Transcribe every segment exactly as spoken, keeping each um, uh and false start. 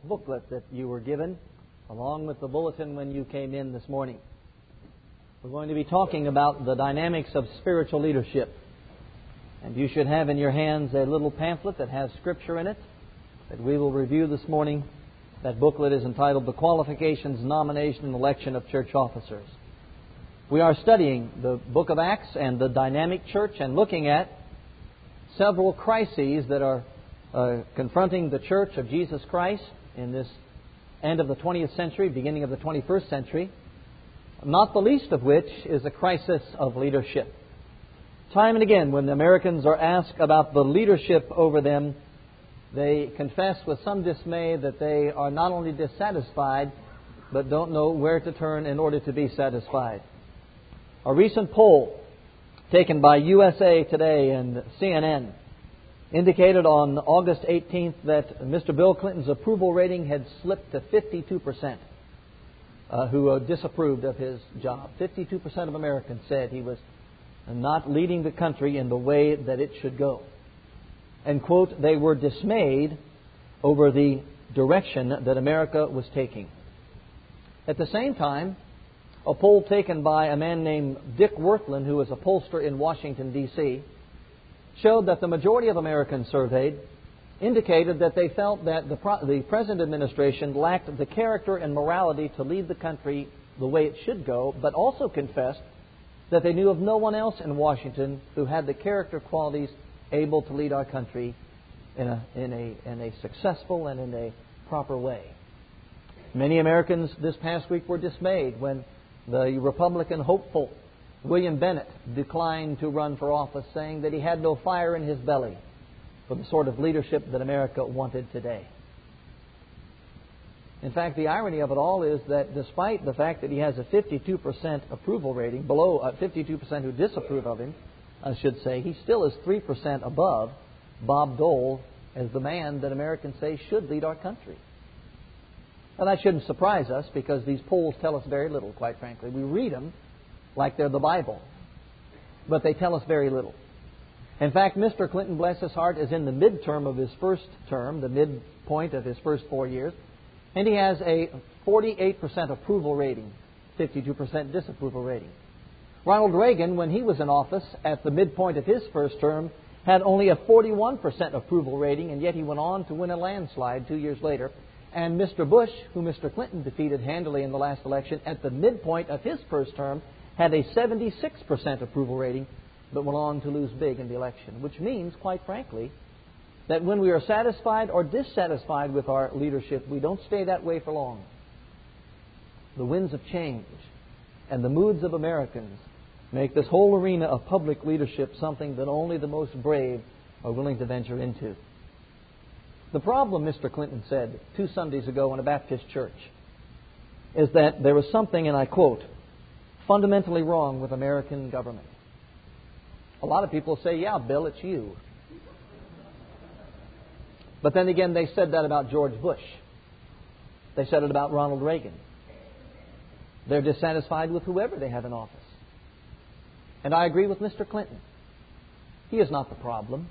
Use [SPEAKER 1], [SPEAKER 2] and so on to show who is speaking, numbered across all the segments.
[SPEAKER 1] booklet that you were given, along with the bulletin when you came in this morning. We're going to be talking about the dynamics of spiritual leadership. And you should have in your hands a little pamphlet that has Scripture in it that we will review this morning. That booklet is entitled The Qualifications, Nomination, and Election of Church Officers. We are studying the book of Acts and the dynamic church and looking at several crises that are uh, confronting the church of Jesus Christ in this end of the twentieth century, beginning of the twenty-first century, not the least of which is a crisis of leadership. Time and again, when the Americans are asked about the leadership over them, they confess with some dismay that they are not only dissatisfied, but don't know where to turn in order to be satisfied. A recent poll taken by U S A Today and C N N indicated on August eighteenth that Mister Bill Clinton's approval rating had slipped to fifty-two percent uh, who uh, disapproved of his job. fifty-two percent of Americans said he was not leading the country in the way that it should go. And, quote, they were dismayed over the direction that America was taking. At the same time, a poll taken by a man named Dick Werthland, who is a pollster in Washington, D C, showed that the majority of Americans surveyed indicated that they felt that the, pro- the present administration lacked the character and morality to lead the country the way it should go, but also confessed that they knew of no one else in Washington who had the character qualities able to lead our country in a, in a, in a successful and in a proper way. Many Americans this past week were dismayed when the Republican hopeful William Bennett declined to run for office, saying that he had no fire in his belly for the sort of leadership that America wanted today. In fact, the irony of it all is that despite the fact that he has a fifty-two percent approval rating, below uh, fifty-two percent who disapprove of him, I should say, he still is three percent above Bob Dole as the man that Americans say should lead our country. And that shouldn't surprise us because these polls tell us very little, quite frankly. We read them like they're the Bible, but they tell us very little. In fact, Mister Clinton, bless his heart, is in the midterm of his first term, the midpoint of his first four years, and he has a forty-eight percent approval rating, fifty-two percent disapproval rating. Ronald Reagan, when he was in office at the midpoint of his first term, had only a forty-one percent approval rating, and yet he went on to win a landslide two years later. And Mister Bush, who Mister Clinton defeated handily in the last election, at the midpoint of his first term, had a seventy-six percent approval rating, but went on to lose big in the election. Which means, quite frankly, that when we are satisfied or dissatisfied with our leadership, we don't stay that way for long. The winds of change and the moods of Americans make this whole arena of public leadership something that only the most brave are willing to venture into. The problem, Mister Clinton said two Sundays ago in a Baptist church, is that there was something, and I quote, fundamentally wrong with American government. A lot of people say, yeah, Bill, it's you. But then again, they said that about George Bush. They said it about Ronald Reagan. They're dissatisfied with whoever they have in office. And I agree with Mister Clinton. He is not the problem.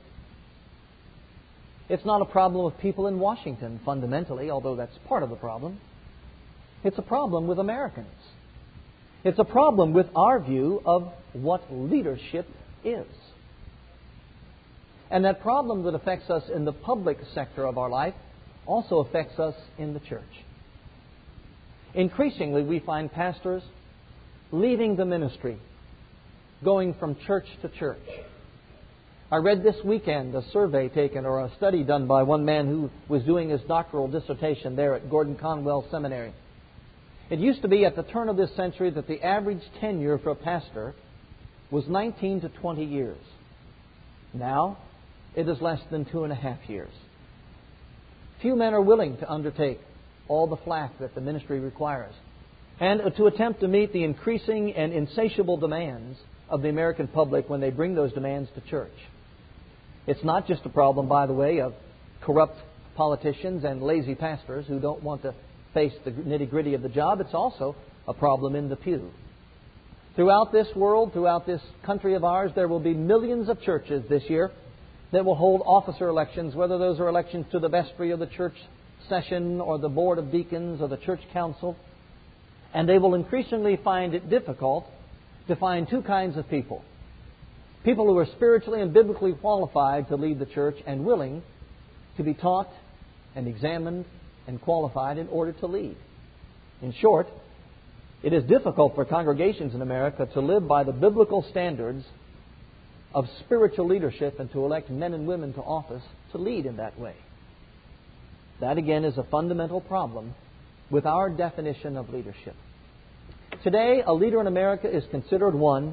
[SPEAKER 1] It's not a problem with people in Washington, fundamentally, although that's part of the problem. It's a problem with Americans. It's a problem with our view of what leadership is. And that problem that affects us in the public sector of our life also affects us in the church. Increasingly, we find pastors leaving the ministry, going from church to church. I read this weekend a survey taken or a study done by one man who was doing his doctoral dissertation there at Gordon Conwell Seminary. It used to be at the turn of this century that the average tenure for a pastor was nineteen to twenty years. Now, it is less than two and a half years. Few men are willing to undertake all the flack that the ministry requires and to attempt to meet the increasing and insatiable demands of the American public when they bring those demands to church. It's not just a problem, by the way, of corrupt politicians and lazy pastors who don't want to face the nitty-gritty of the job. It's also a problem in the pew. Throughout this world, throughout this country of ours, there will be millions of churches this year that will hold officer elections, whether those are elections to the vestry of the church session or the board of deacons or the church council, and they will increasingly find it difficult to find two kinds of people. People who are spiritually and biblically qualified to lead the church and willing to be taught and examined and qualified in order to lead. In short, it is difficult for congregations in America to live by the biblical standards of spiritual leadership and to elect men and women to office to lead in that way. That again is a fundamental problem with our definition of leadership. Today, a leader in America is considered one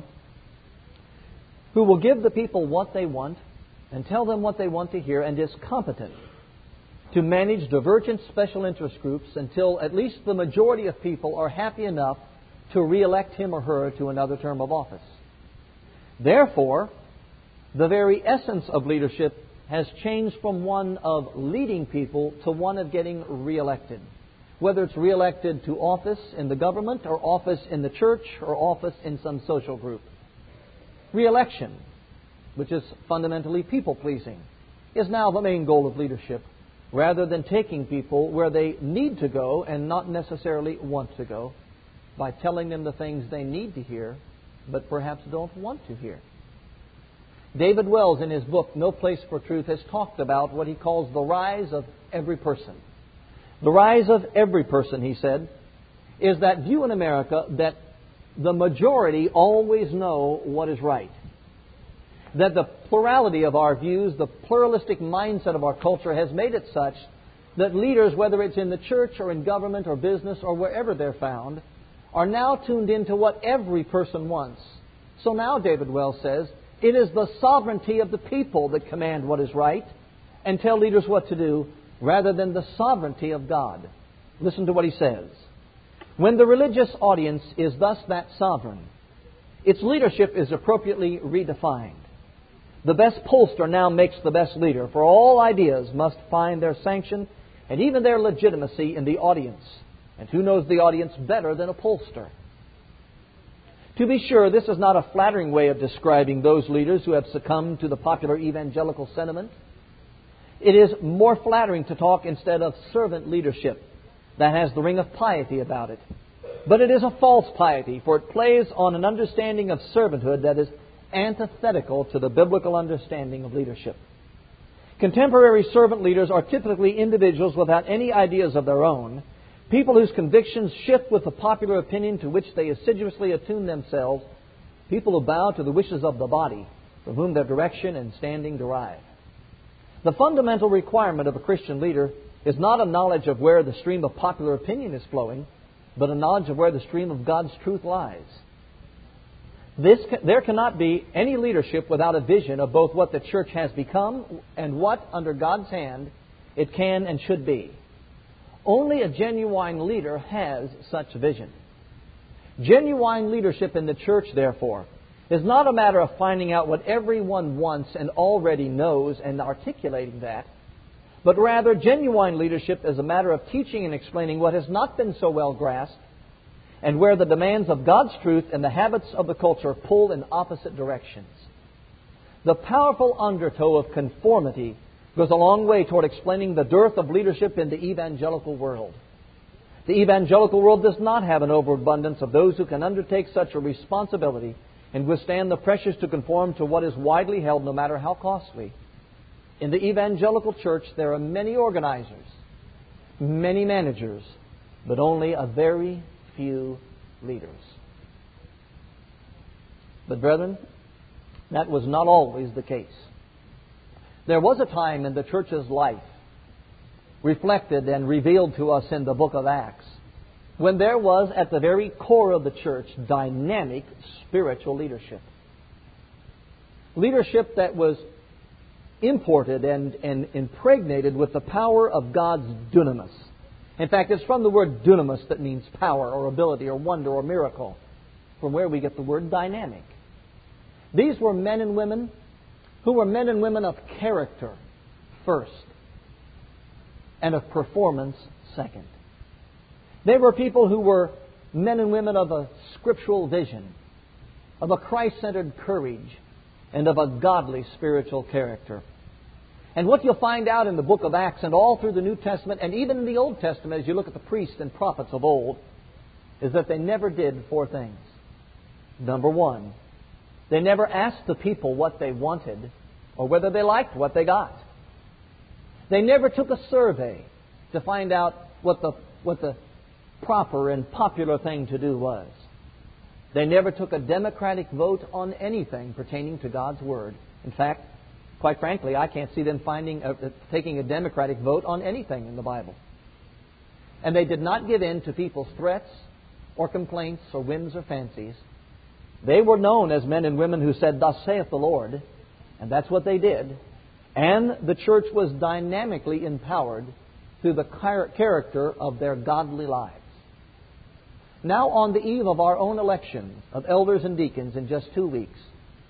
[SPEAKER 1] who will give the people what they want and tell them what they want to hear and is competent to manage divergent special interest groups until at least the majority of people are happy enough to re-elect him or her to another term of office. Therefore, the very essence of leadership has changed from one of leading people to one of getting re-elected. Whether it's re-elected to office in the government or office in the church or office in some social group. Re-election, which is fundamentally people-pleasing, is now the main goal of leadership, rather than taking people where they need to go and not necessarily want to go by telling them the things they need to hear but perhaps don't want to hear. David Wells, in his book, No Place for Truth, has talked about what he calls the rise of every person. The rise of every person, he said, is that view in America that the majority always know what is right. That the plurality of our views, the pluralistic mindset of our culture has made it such that leaders, whether it's in the church or in government or business or wherever they're found, are now tuned into what every person wants. So now, David Wells says, it is the sovereignty of the people that command what is right and tell leaders what to do, rather than the sovereignty of God. Listen to what he says. When the religious audience is thus that sovereign, its leadership is appropriately redefined. The best pollster now makes the best leader, for all ideas must find their sanction and even their legitimacy in the audience. And who knows the audience better than a pollster? To be sure, this is not a flattering way of describing those leaders who have succumbed to the popular evangelical sentiment. It is more flattering to talk instead of servant leadership that has the ring of piety about it. But it is a false piety, for it plays on an understanding of servanthood that is antithetical to the biblical understanding of leadership. Contemporary servant leaders are typically individuals without any ideas of their own, people whose convictions shift with the popular opinion to which they assiduously attune themselves, people who bow to the wishes of the body, from whom their direction and standing derive. The fundamental requirement of a Christian leader is not a knowledge of where the stream of popular opinion is flowing, but a knowledge of where the stream of God's truth lies. This, there cannot be any leadership without a vision of both what the church has become and what, under God's hand, it can and should be. Only a genuine leader has such vision. Genuine leadership in the church, therefore, is not a matter of finding out what everyone wants and already knows and articulating that, but rather genuine leadership is a matter of teaching and explaining what has not been so well grasped and where the demands of God's truth and the habits of the culture pull in opposite directions. The powerful undertow of conformity goes a long way toward explaining the dearth of leadership in the evangelical world. The evangelical world does not have an overabundance of those who can undertake such a responsibility and withstand the pressures to conform to what is widely held, no matter how costly. In the evangelical church, there are many organizers, many managers, but only a very few leaders. But brethren, that was not always the case. There was a time in the church's life, reflected and revealed to us in the book of Acts, when there was at the very core of the church dynamic spiritual leadership. Leadership that was imported and, and impregnated with the power of God's dunamis. In fact, it's from the word dunamis that means power or ability or wonder or miracle, from where we get the word dynamic. These were men and women who were men and women of character first and of performance second. They were people who were men and women of a scriptural vision, of a Christ-centered courage, and of a godly spiritual character. And what you'll find out in the book of Acts and all through the New Testament and even in the Old Testament as you look at the priests and prophets of old is that they never did four things. Number one, they never asked the people what they wanted or whether they liked what they got. They never took a survey to find out what the, what the proper and popular thing to do was. They never took a democratic vote on anything pertaining to God's Word. In fact, quite frankly, I can't see them finding uh, taking a democratic vote on anything in the Bible. And they did not give in to people's threats or complaints or whims or fancies. They were known as men and women who said, "Thus saith the Lord," and that's what they did. And the church was dynamically empowered through the char- character of their godly lives. Now, on the eve of our own election of elders and deacons in just two weeks,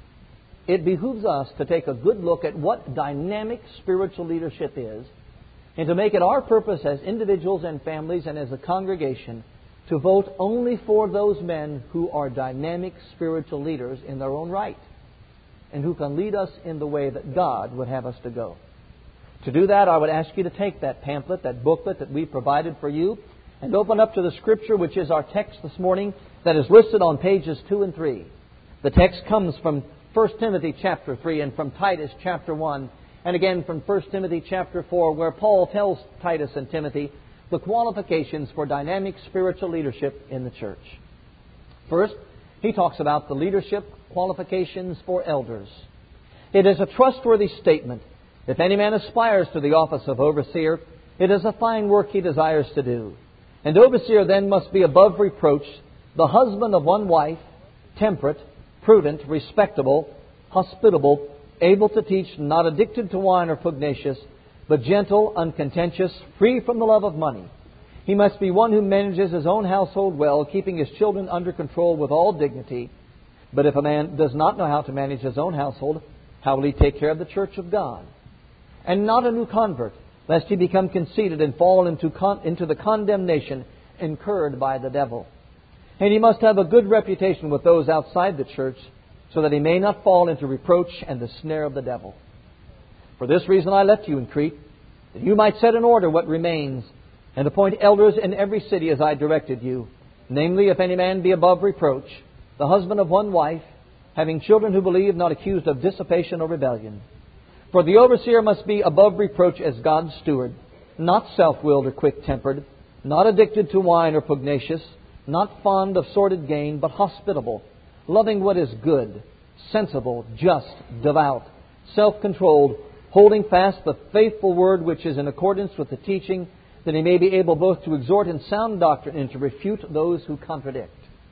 [SPEAKER 1] it behooves us to take a good look at what dynamic spiritual leadership is and to make it our purpose as individuals and families and as a congregation to vote only for those men who are dynamic spiritual leaders in their own right and who can lead us in the way that God would have us to go. To do that, I would ask you to take that pamphlet, that booklet that we provided for you, and open up to the Scripture, which is our text this morning, that is listed on pages two and three. The text comes from First Timothy chapter three and from Titus chapter one, and again from First Timothy chapter four, where Paul tells Titus and Timothy the qualifications for dynamic spiritual leadership in the church. First, he talks about the leadership qualifications for elders. It is a trustworthy statement. If any man aspires to the office of overseer, it is a fine work he desires to do. And overseer then must be above reproach, the husband of one wife, temperate, prudent, respectable, hospitable, able to teach, not addicted to wine or pugnacious, but gentle, uncontentious, free from the love of money. He must be one who manages his own household well, keeping his children under control with all dignity. But if a man does not know how to manage his own household, how will he take care of the church of God? And not a new convert, lest he become conceited and fall into, con- into the condemnation incurred by the devil. And he must have a good reputation with those outside the church, so that he may not fall into reproach and the snare of the devil. For this reason I left you in Crete, that you might set in order what remains, and appoint elders in every city as I directed you. Namely, if any man be above reproach, the husband of one wife, having children who believe, not accused of dissipation or rebellion. For the overseer must be above reproach as God's steward, not self-willed or quick-tempered, not addicted to wine or pugnacious, not fond of sordid gain, but hospitable, loving what is good, sensible, just, devout, self-controlled, holding fast the faithful word which is in accordance with the teaching, that he may be able both to exhort in sound doctrine and to refute those who contradict.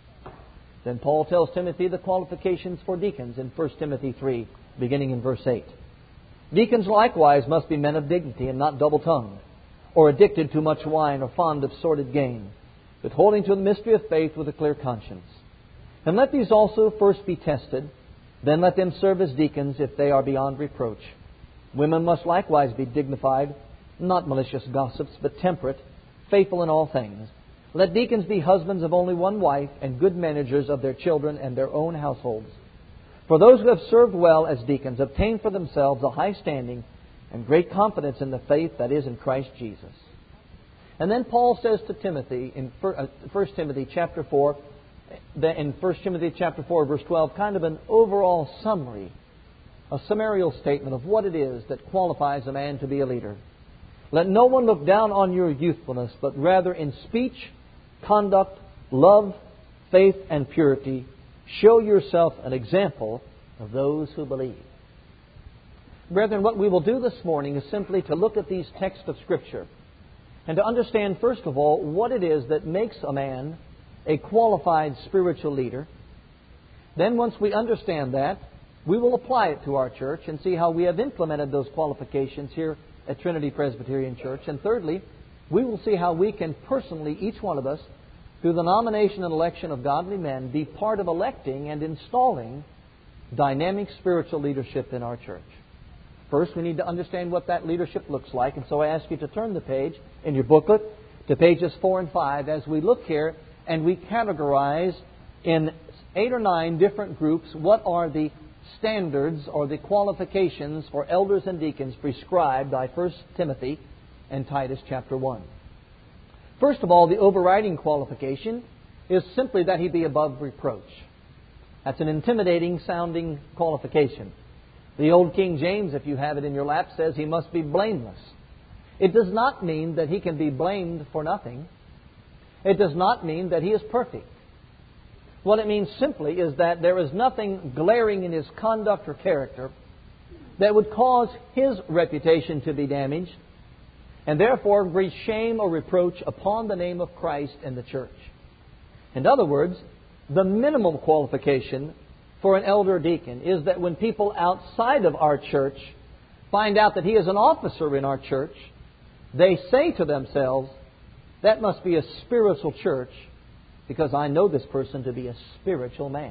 [SPEAKER 1] Then Paul tells Timothy the qualifications for deacons in First Timothy three, beginning in verse eight. Deacons likewise must be men of dignity and not double-tongued, or addicted to much wine or fond of sordid gain, but holding to the mystery of faith with a clear conscience. And let these also first be tested, then let them serve as deacons if they are beyond reproach. Women must likewise be dignified, not malicious gossips, but temperate, faithful in all things. Let deacons be husbands of only one wife and good managers of their children and their own households. For those who have served well as deacons obtain for themselves a high standing and great confidence in the faith that is in Christ Jesus. And then Paul says to Timothy in First Timothy chapter four, in First Timothy chapter four, verse twelve, kind of an overall summary, a summarial statement of what it is that qualifies a man to be a leader. Let no one look down on your youthfulness, but rather in speech, conduct, love, faith, and purity, show yourself an example of those who believe. Brethren, what we will do this morning is simply to look at these texts of Scripture and to understand, first of all, what it is that makes a man a qualified spiritual leader. Then once we understand that, we will apply it to our church and see how we have implemented those qualifications here at Trinity Presbyterian Church. And thirdly, we will see how we can personally, each one of us, through the nomination and election of godly men, be part of electing and installing dynamic spiritual leadership in our church. First, we need to understand what that leadership looks like. And so I ask you to turn the page in your booklet to pages four and five as we look here and we categorize in eight or nine different groups what are the standards or the qualifications for elders and deacons prescribed by First Timothy and Titus chapter one. First of all, the overriding qualification is simply that he be above reproach. That's an intimidating sounding qualification. The old King James, if you have it in your lap, says he must be blameless. It does not mean that he can be blamed for nothing. It does not mean that he is perfect. What it means simply is that there is nothing glaring in his conduct or character that would cause his reputation to be damaged and therefore bring shame or reproach upon the name of Christ and the church. In other words, the minimum qualification for an elder deacon is that when people outside of our church find out that he is an officer in our church, they say to themselves, that must be a spiritual church because I know this person to be a spiritual man.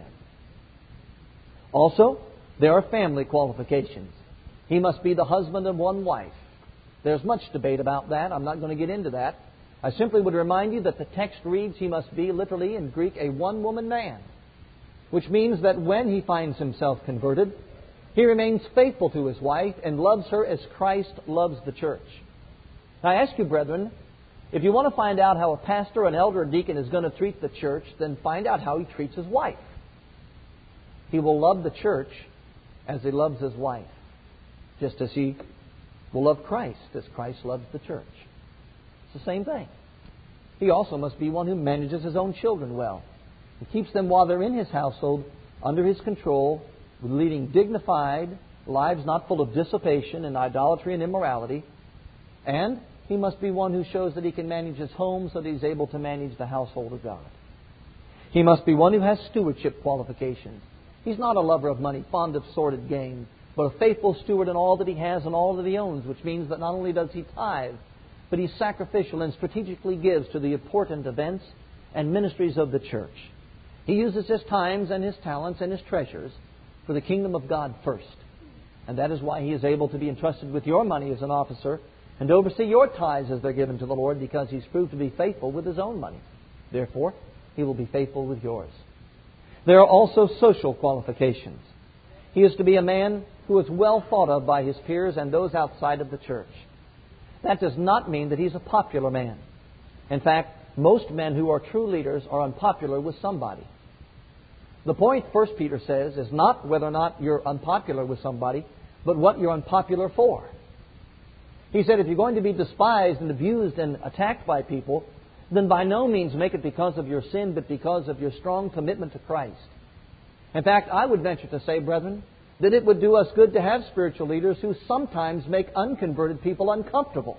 [SPEAKER 1] Also, there are family qualifications. He must be the husband of one wife. There's much debate about that. I'm not going to get into that. I simply would remind you that the text reads he must be literally in Greek a one-woman man, which means that when he finds himself converted, he remains faithful to his wife and loves her as Christ loves the church. Now, I ask you, brethren, if you want to find out how a pastor, an elder, or deacon is going to treat the church, then find out how he treats his wife. He will love the church as he loves his wife, just as he will love Christ as Christ loves the church. It's the same thing. He also must be one who manages his own children well. He keeps them while they're in his household under his control, leading dignified lives not full of dissipation and idolatry and immorality. And he must be one who shows that he can manage his home so that he's able to manage the household of God. He must be one who has stewardship qualifications. He's not a lover of money, fond of sordid gain, but a faithful steward in all that he has and all that he owns, which means that not only does he tithe, but he's sacrificial and strategically gives to the important events and ministries of the church. He uses his times and his talents and his treasures for the kingdom of God first. And that is why he is able to be entrusted with your money as an officer and to oversee your tithes as they're given to the Lord, because he's proved to be faithful with his own money. Therefore, he will be faithful with yours. There are also social qualifications. He is to be a man who is well thought of by his peers and those outside of the church. That does not mean that he's a popular man. In fact, most men who are true leaders are unpopular with somebody. The point, First Peter says, is not whether or not you're unpopular with somebody, but what you're unpopular for. He said if you're going to be despised and abused and attacked by people, then by no means make it because of your sin, but because of your strong commitment to Christ. In fact, I would venture to say, brethren, that it would do us good to have spiritual leaders who sometimes make unconverted people uncomfortable.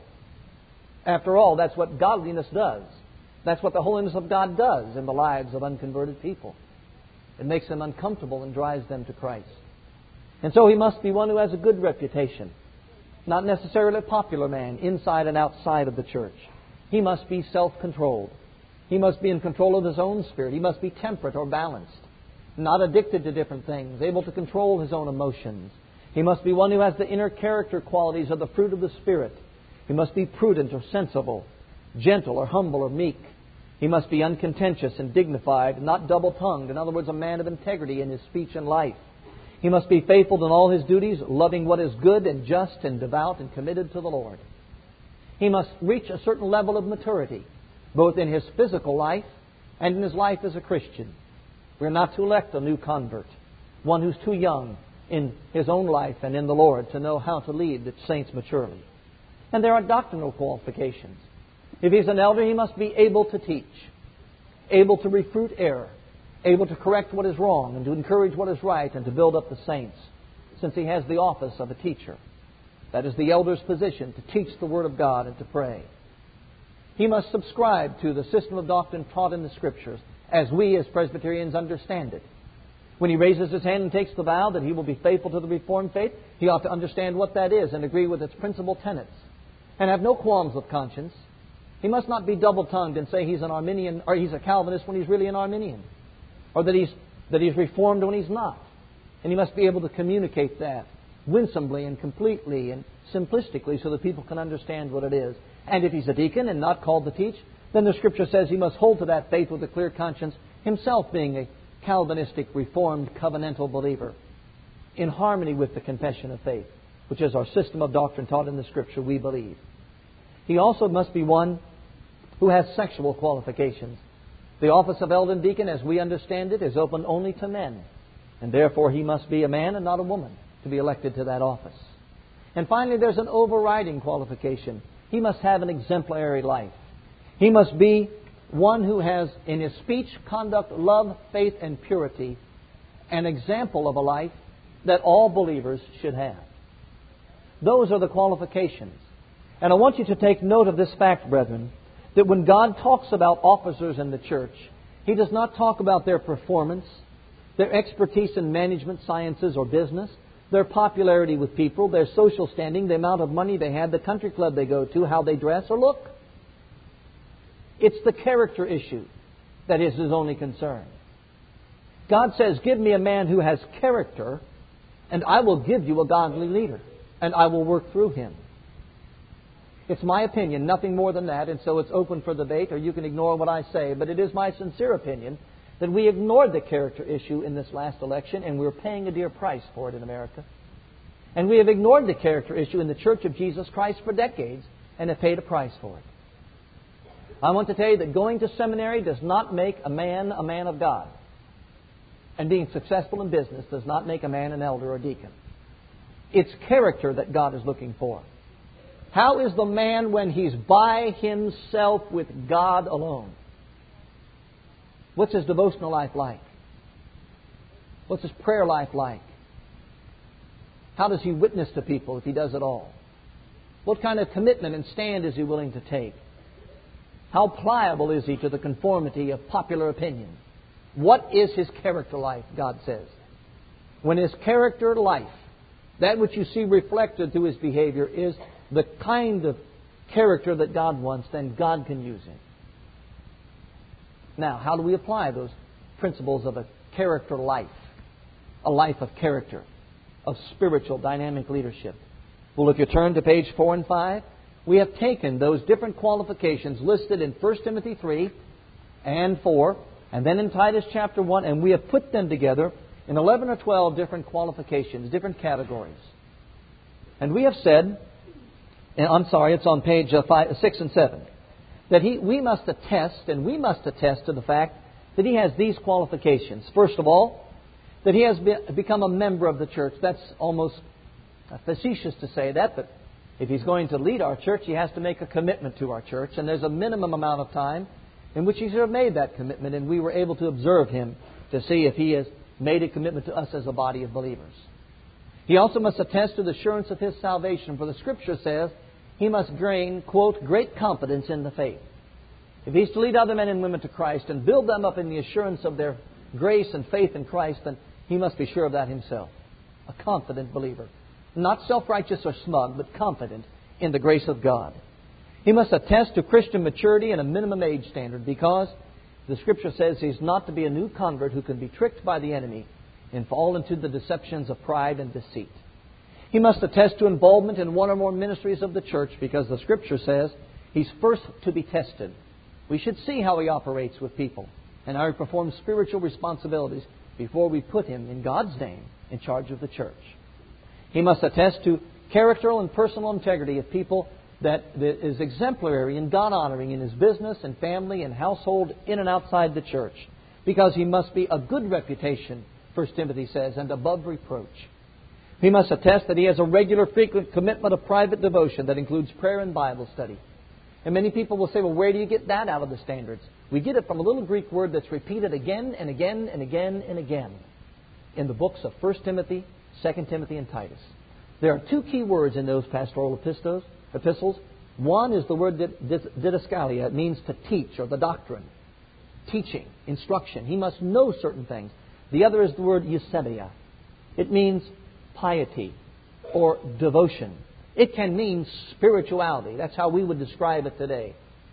[SPEAKER 1] After all, that's what godliness does. That's what the holiness of God does in the lives of unconverted people. It makes them uncomfortable and drives them to Christ. And so he must be one who has a good reputation. Not necessarily a popular man inside and outside of the church. He must be self-controlled. He must be in control of his own spirit. He must be temperate or balanced. Not addicted to different things. Able to control his own emotions. He must be one who has the inner character qualities of the fruit of the Spirit. He must be prudent or sensible. Gentle or humble or meek. He must be uncontentious and dignified, not double-tongued. In other words, a man of integrity in his speech and life. He must be faithful in all his duties, loving what is good and just and devout and committed to the Lord. He must reach a certain level of maturity, both in his physical life and in his life as a Christian. We're not to elect a new convert, one who's too young in his own life and in the Lord to know how to lead the saints maturely. And there are doctrinal qualifications. If he's an elder, he must be able to teach, able to refute error, able to correct what is wrong and to encourage what is right and to build up the saints, since he has the office of a teacher. That is the elder's position, to teach the Word of God and to pray. He must subscribe to the system of doctrine taught in the Scriptures, as we as Presbyterians understand it. When he raises his hand and takes the vow that he will be faithful to the Reformed faith, he ought to understand what that is and agree with its principal tenets, and have no qualms of conscience. He must not be double-tongued and say he's an Arminian or he's a Calvinist when he's really an Arminian, or that he's that he's Reformed when he's not. And he must be able to communicate that winsomely and completely and simplistically so that people can understand what it is. And if he's a deacon and not called to teach, then the Scripture says he must hold to that faith with a clear conscience, himself being a Calvinistic, Reformed, covenantal believer. in harmony with the confession of faith, which is our system of doctrine taught in the Scripture we believe. He also must be one who has sexual qualifications. The office of elder and deacon, as we understand it, is open only to men. And therefore he must be a man and not a woman to be elected to that office. And finally, there's an overriding qualification. He must have an exemplary life. He must be one who has, in his speech, conduct, love, faith, and purity, an example of a life that all believers should have. Those are the qualifications. And I want you to take note of this fact, brethren, that when God talks about officers in the church, He does not talk about their performance, their expertise in management sciences or business, their popularity with people, their social standing, the amount of money they have, the country club they go to, how they dress or look. It's the character issue that is His only concern. God says, give me a man who has character, and I will give you a godly leader, and I will work through him. It's my opinion, nothing more than that, and so it's open for debate, or you can ignore what I say, but it is my sincere opinion that we ignored the character issue in this last election, and we're paying a dear price for it in America. And we have ignored the character issue in the Church of Jesus Christ for decades, and have paid a price for it. I want to tell you that going to seminary does not make a man a man of God. And being successful in business does not make a man an elder or deacon. It's character that God is looking for. How is the man when he's by himself with God alone? What's his devotional life like? What's his prayer life like? How does he witness to people if he does it all? What kind of commitment and stand is he willing to take? How pliable is he to the conformity of popular opinion? What is his character life, God says? When his character life, that which you see reflected through his behavior, is the kind of character that God wants, then God can use him. Now, how do we apply those principles of a character life? A life of character, of spiritual dynamic leadership. Well, if you turn to page four and five, we have taken those different qualifications listed in First Timothy three and four, and then in Titus chapter one, and we have put them together in eleven or twelve different qualifications, different categories. And we have said, and I'm sorry, it's on page uh, five, six and seven, that he, we must attest, and we must attest to the fact that he has these qualifications. First of all, that he has be, become a member of the church. That's almost facetious to say that, but if he's going to lead our church, he has to make a commitment to our church, and there's a minimum amount of time in which he should have made that commitment, and we were able to observe him to see if he has made a commitment to us as a body of believers. He also must attest to the assurance of his salvation, for the Scripture says he must gain, quote, great confidence in the faith. If he's to lead other men and women to Christ and build them up in the assurance of their grace and faith in Christ, then he must be sure of that himself. A confident believer. Not self-righteous or smug, but confident in the grace of God. He must attest to Christian maturity and a minimum age standard, because the Scripture says he's not to be a new convert who can be tricked by the enemy and fall into the deceptions of pride and deceit. He must attest to involvement in one or more ministries of the church, because the Scripture says he's first to be tested. We should see how he operates with people and how he performs spiritual responsibilities before we put him, in God's name, in charge of the church. He must attest to character and personal integrity of people that is exemplary and God-honoring in his business and family and household in and outside the church, because he must be a good reputation, First Timothy says, and above reproach. He must attest that he has a regular, frequent commitment of private devotion that includes prayer and Bible study. And many people will say, well, where do you get that out of the standards? We get it from a little Greek word that's repeated again and again and again and again in the books of First Timothy, Second Timothy, and Titus. There are two key words in those pastoral epistles. epistles. One is the word didaskalia. It means to teach, or the doctrine. Teaching, instruction. He must know certain things. The other is the word eusebia. It means piety or devotion. It can mean spirituality. That's how we would describe it today.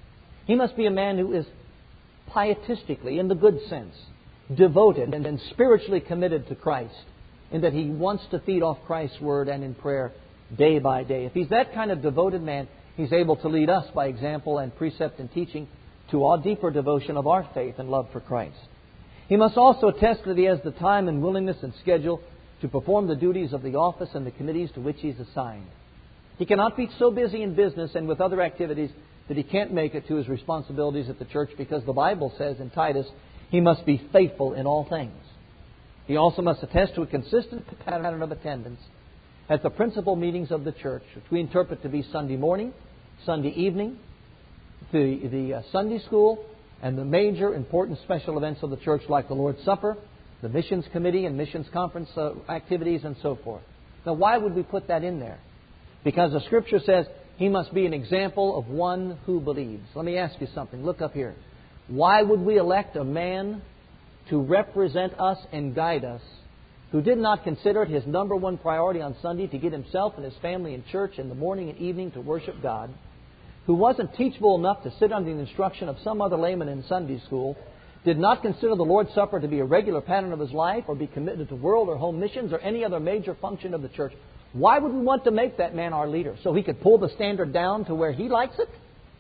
[SPEAKER 1] He must be a man who is pietistically, in the good sense, devoted and, and spiritually committed to Christ, in that he wants to feed off Christ's Word and in prayer day by day. If he's that kind of devoted man, he's able to lead us by example and precept and teaching to our deeper devotion of our faith and love for Christ. He must also attest that he has the time and willingness and schedule to perform the duties of the office and the committees to which he is assigned. He cannot be so busy in business and with other activities that he can't make it to his responsibilities at the church, because the Bible says in Titus, he must be faithful in all things. He also must attest to a consistent pattern of attendance at the principal meetings of the church, which we interpret to be Sunday morning, Sunday evening, the, the uh, Sunday school, and the major important special events of the church like the Lord's Supper, the missions committee and missions conference uh, activities, and so forth. Now, why would we put that in there? Because the Scripture says he must be an example of one who believes. Let me ask you something. Look up here. Why would we elect a man to represent us and guide us who did not consider it his number one priority on Sunday to get himself and his family in church in the morning and evening to worship God, who wasn't teachable enough to sit under the instruction of some other layman in Sunday school, did not consider the Lord's Supper to be a regular pattern of his life or be committed to world or home missions or any other major function of the church? Why would we want to make that man our leader? So he could pull the standard down to where he likes it?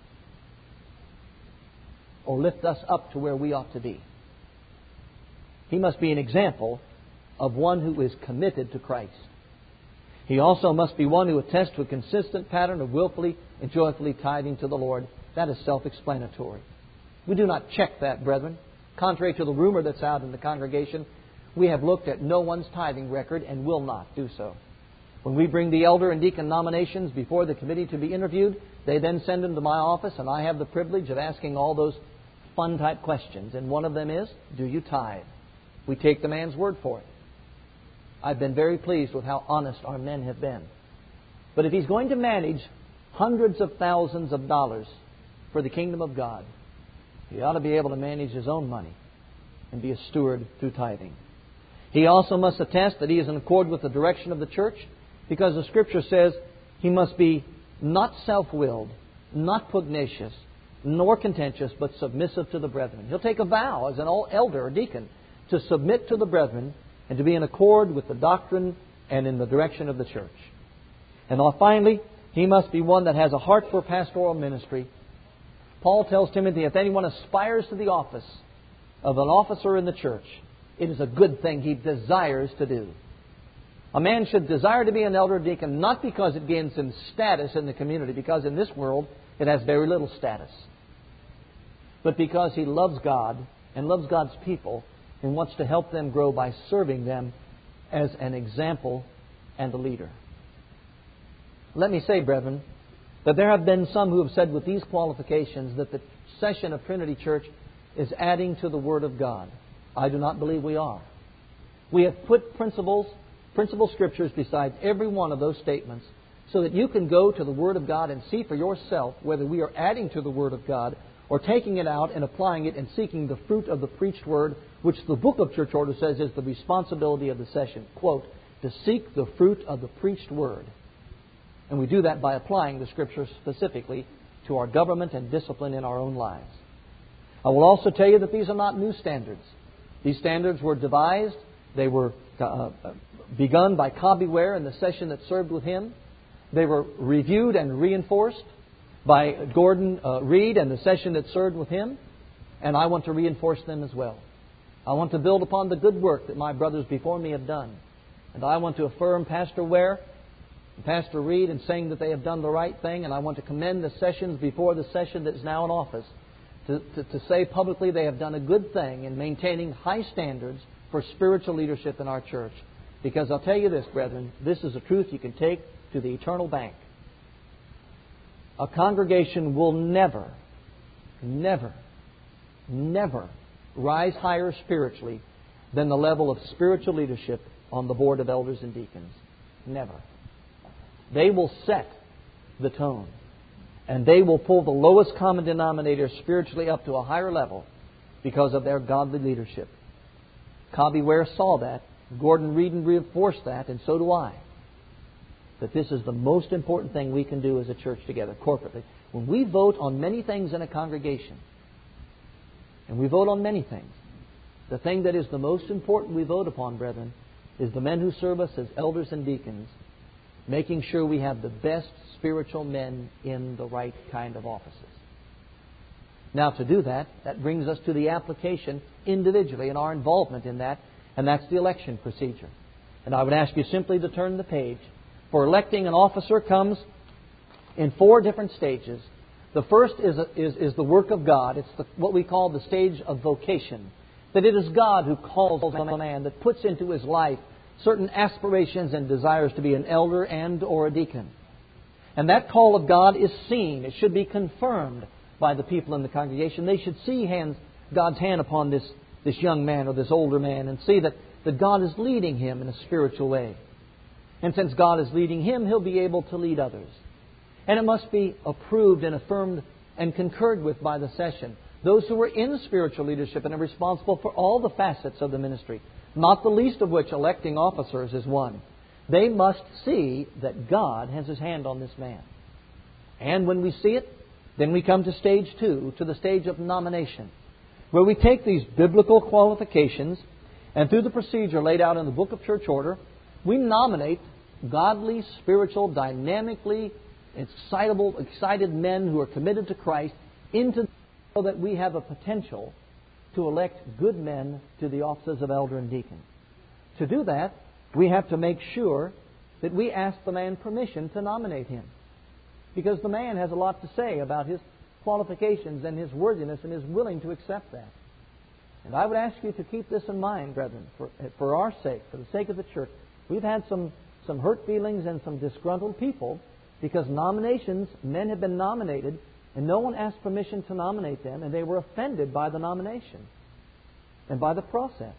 [SPEAKER 1] Or lift us up to where we ought to be? He must be an example of one who is committed to Christ. He also must be one who attests to a consistent pattern of willfully and joyfully tithing to the Lord. That is self-explanatory. We do not check that, brethren. Contrary to the rumor that's out in the congregation, we have looked at no one's tithing record and will not do so. When we bring the elder and deacon nominations before the committee to be interviewed, they then send them to my office, and I have the privilege of asking all those fun-type questions. And one of them is, do you tithe? We take the man's word for it. I've been very pleased with how honest our men have been. But if he's going to manage hundreds of thousands of dollars for the kingdom of God, he ought to be able to manage his own money and be a steward through tithing. He also must attest that he is in accord with the direction of the church, because the Scripture says he must be not self-willed, not pugnacious, nor contentious, but submissive to the brethren. He'll take a vow as an elder or deacon to submit to the brethren and to be in accord with the doctrine and in the direction of the church. And finally, he must be one that has a heart for pastoral ministry. Paul tells Timothy, if anyone aspires to the office of an officer in the church, it is a good thing he desires to do. A man should desire to be an elder deacon not because it gains him status in the community, because in this world it has very little status, but because he loves God and loves God's people and wants to help them grow by serving them as an example and a leader. Let me say, brethren, that there have been some who have said with these qualifications that the session of Trinity Church is adding to the Word of God. I do not believe we are. We have put principles, principal scriptures beside every one of those statements so that you can go to the Word of God and see for yourself whether we are adding to the Word of God or taking it out and applying it and seeking the fruit of the preached Word, which the book of Church Order says is the responsibility of the session. Quote, to seek the fruit of the preached Word. And we do that by applying the Scripture specifically to our government and discipline in our own lives. I will also tell you that these are not new standards. These standards were devised, they were uh, begun by Cobby Ware in the session that served with him. They were reviewed and reinforced by Gordon uh, Reed and the session that served with him. And I want to reinforce them as well. I want to build upon the good work that my brothers before me have done. And I want to affirm Pastor Ware and Pastor Reed in saying that they have done the right thing. And I want to commend the sessions before the session that is now in office to, to, to say publicly they have done a good thing in maintaining high standards for spiritual leadership in our church. Because I'll tell you this, brethren, this is a truth you can take to the eternal bank. A congregation will never, never, never rise higher spiritually than the level of spiritual leadership on the board of elders and deacons. Never. They will set the tone. And they will pull the lowest common denominator spiritually up to a higher level because of their godly leadership. Cobby Ware saw that. Gordon Reed reinforced that, and so do I. That this is the most important thing we can do as a church together, corporately. When we vote on many things in a congregation, and we vote on many things, the thing that is the most important we vote upon, brethren, is the men who serve us as elders and deacons, making sure we have the best spiritual men in the right kind of offices. Now, to do that, that brings us to the application individually and our involvement in that, and that's the election procedure. And I would ask you simply to turn the page. For electing an officer comes in four different stages. The first is, is, is the work of God. It's the, what we call the stage of vocation. That it is God who calls a man, that puts into his life certain aspirations and desires to be an elder and or a deacon. And that call of God is seen. It should be confirmed by the people in the congregation. They should see hands, God's hand upon this, this young man or this older man and see that, that God is leading him in a spiritual way. And since God is leading him, he'll be able to lead others. And it must be approved and affirmed and concurred with by the session. Those who are in spiritual leadership and are responsible for all the facets of the ministry, not the least of which electing officers is one. They must see that God has His hand on this man. And when we see it, then we come to stage two, to the stage of nomination, where we take these biblical qualifications and through the procedure laid out in the Book of Church Order, we nominate godly, spiritual, dynamically excitable, excited men who are committed to Christ into so that we have a potential to elect good men to the offices of elder and deacon. To do that, we have to make sure that we ask the man permission to nominate him. Because the man has a lot to say about his qualifications and his worthiness and is willing to accept that. And I would ask you to keep this in mind, brethren, for, for our sake, for the sake of the church. We've had some, some hurt feelings and some disgruntled people because nominations, men have been nominated and no one asked permission to nominate them, and they were offended by the nomination and by the process.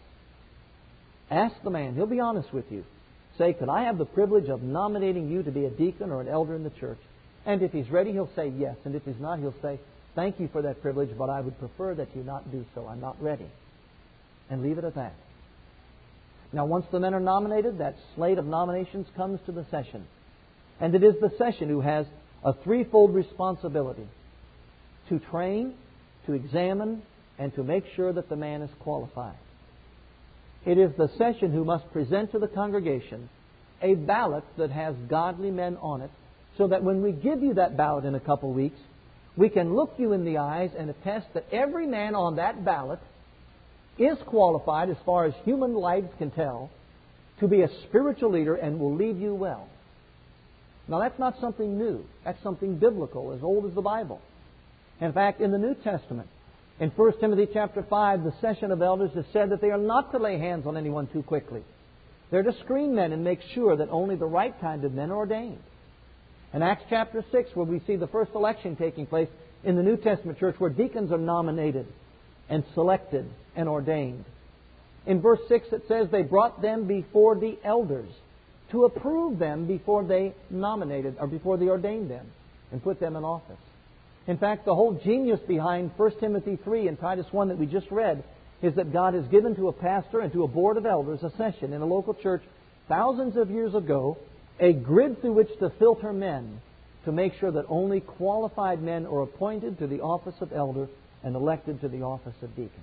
[SPEAKER 1] Ask the man. He'll be honest with you. Say, could I have the privilege of nominating you to be a deacon or an elder in the church? And if he's ready, he'll say yes. And if he's not, he'll say, thank you for that privilege, but I would prefer that you not do so. I'm not ready. And leave it at that. Now, once the men are nominated, that slate of nominations comes to the session. And it is the session who has a threefold responsibility: to train, to examine, and to make sure that the man is qualified. It is the session who must present to the congregation a ballot that has godly men on it, so that when we give you that ballot in a couple of weeks, we can look you in the eyes and attest that every man on that ballot is qualified, as far as human lives can tell, to be a spiritual leader and will lead you well. Now, that's not something new. That's something biblical, as old as the Bible. In fact, in the New Testament, in First Timothy chapter five, the session of elders has said that they are not to lay hands on anyone too quickly. They're to screen men and make sure that only the right kind of men are ordained. In Acts chapter six, where we see the first election taking place in the New Testament church, where deacons are nominated and selected and ordained. In verse six it says they brought them before the elders to approve them before they nominated or before they ordained them and put them in office. In fact, the whole genius behind First Timothy three and Titus one that we just read is that God has given to a pastor and to a board of elders a session in a local church thousands of years ago, a grid through which to filter men to make sure that only qualified men are appointed to the office of elder and elected to the office of deacon.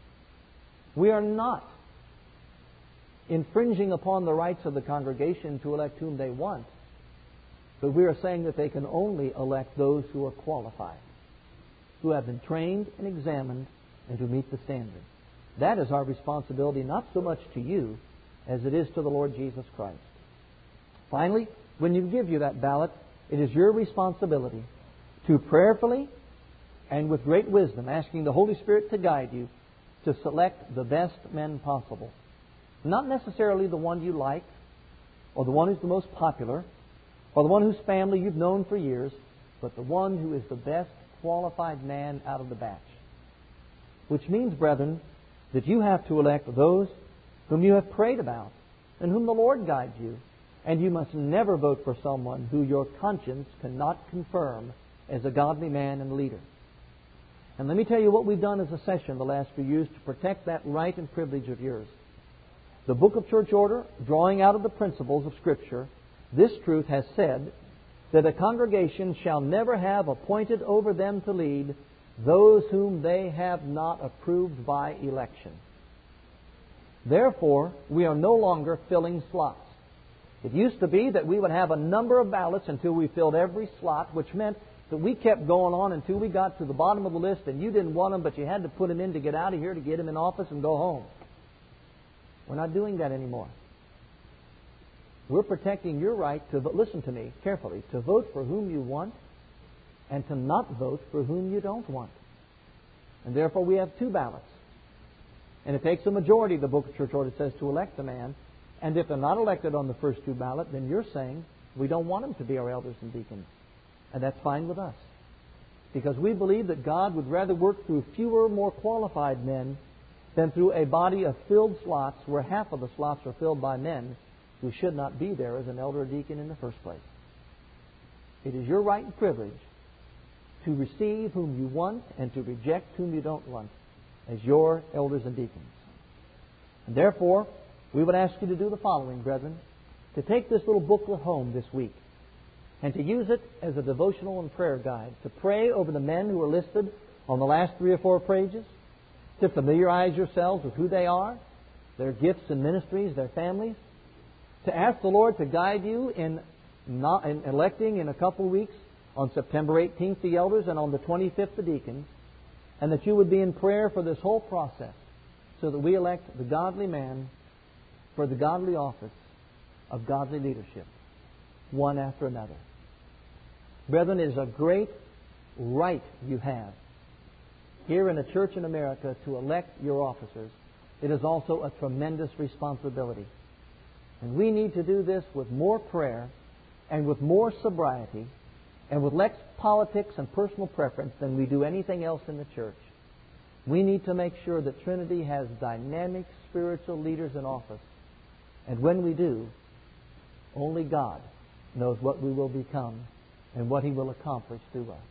[SPEAKER 1] We are not infringing upon the rights of the congregation to elect whom they want, but we are saying that they can only elect those who are qualified, who have been trained and examined, and who meet the standard. That is our responsibility, not so much to you as it is to the Lord Jesus Christ. Finally, when you give you that ballot, it is your responsibility to prayerfully and with great wisdom, asking the Holy Spirit to guide you, to select the best men possible. Not necessarily the one you like, or the one who's the most popular, or the one whose family you've known for years, but the one who is the best qualified man out of the batch. Which means, brethren, that you have to elect those whom you have prayed about and whom the Lord guides you. And you must never vote for someone who your conscience cannot confirm as a godly man and leader. And let me tell you what we've done as a session the last few years to protect that right and privilege of yours. The Book of Church Order, drawing out of the principles of Scripture, this truth has said that a congregation shall never have appointed over them to lead those whom they have not approved by election. Therefore, we are no longer filling slots. It used to be that we would have a number of ballots until we filled every slot, which meant that we kept going on until we got to the bottom of the list and you didn't want them, but you had to put them in to get out of here, to get them in office and go home. We're not doing that anymore. we're protecting your right to, listen to me carefully, to vote for whom you want and to not vote for whom you don't want. And therefore we have two ballots. And it takes a majority, the Book of Church Order says, to elect a man. And if they're not elected on the first two ballots, then you're saying we don't want them to be our elders and deacons. And that's fine with us. Because we believe that God would rather work through fewer, more qualified men than through a body of filled slots where half of the slots are filled by men who should not be there as an elder or deacon in the first place. It is your right and privilege to receive whom you want and to reject whom you don't want as your elders and deacons. And therefore, we would ask you to do the following, brethren, to take this little booklet home this week and to use it as a devotional and prayer guide, to pray over the men who are listed on the last three or four pages, to familiarize yourselves with who they are, their gifts and ministries, their families, to ask the Lord to guide you in, not, in electing in a couple of weeks on September eighteenth the elders and on the twenty-fifth the deacons, and that you would be in prayer for this whole process so that we elect the godly man for the godly office of godly leadership, one after another. Brethren, it is a great right you have here in a church in America to elect your officers. It is also a tremendous responsibility. And we need to do this with more prayer and with more sobriety and with less politics and personal preference than we do anything else in the church. We need to make sure that Trinity has dynamic spiritual leaders in office. And when we do, only God knows what we will become and what He will accomplish through us.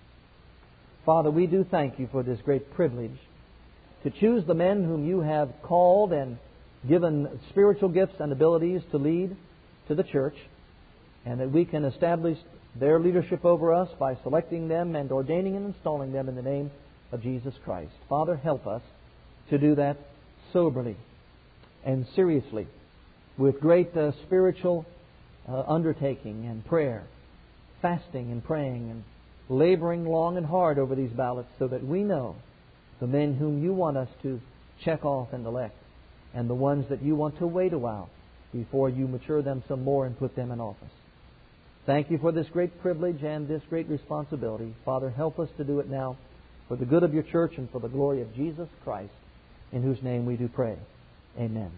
[SPEAKER 1] Father, we do thank You for this great privilege to choose the men whom You have called and given spiritual gifts and abilities to lead to the church, and that we can establish their leadership over us by selecting them and ordaining and installing them in the name of Jesus Christ. Father, help us to do that soberly and seriously, with great uh, spiritual uh, undertaking and prayer, fasting and praying and laboring long and hard over these ballots so that we know the men whom You want us to check off and elect and the ones that You want to wait a while before You mature them some more and put them in office. Thank You for this great privilege and this great responsibility. Father, help us to do it now for the good of Your church and for the glory of Jesus Christ, in whose name we do pray. Amen.